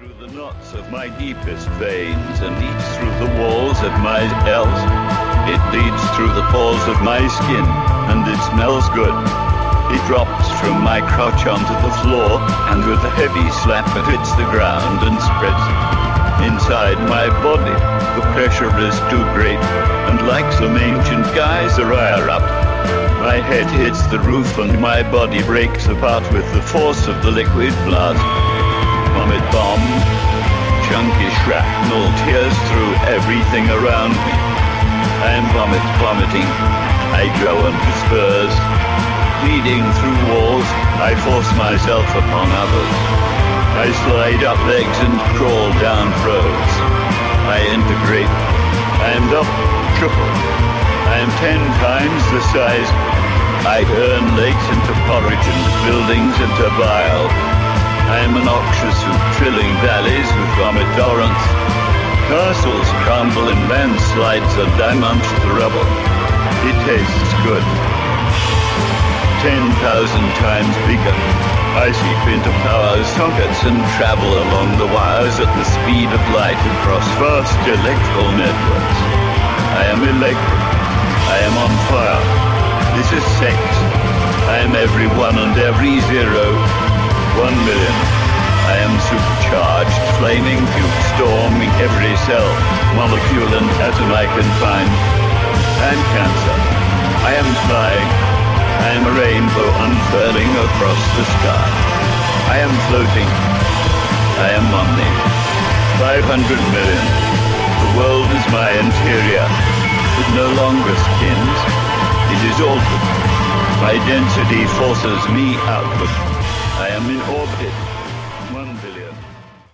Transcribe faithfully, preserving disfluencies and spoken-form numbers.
through the knots of my deepest veins and eats through the walls of my cells. It leads through the pores of my skin, and it smells good. It drops from my crotch onto the floor, and with a heavy slap it hits the ground and spreads. Inside my body, the pressure is too great, and like some ancient geyser I erupt. My head hits the roof and my body breaks apart with the force of the liquid blast. Vomit bomb, chunky shrapnel tears through everything around me. I am vomit vomiting, I grow and disperse. Bleeding through walls, I force myself upon others. I slide up legs and crawl down throats. I integrate. I am double, triple. I am ten times the size. I turn lakes into porridge and buildings into bile. I am a noxious soup, filling valleys with vomit torrents. Castles crumble in landslides and I munch the rubble. It tastes good. Ten thousand times bigger. I seep into power sockets and travel along the wires at the speed of light across vast electrical networks. I am electric. I am on fire. This is sex. I am every one and every zero. One million. I am supercharged, flaming fume, storming every cell, molecule and atom I can find. I am cancer. I am flying. I am a rainbow unfurling across the sky. I am floating. I am omni. Five hundred million. The world is my interior. It no longer skins. It is altered. My density forces me outward. I am in orbit.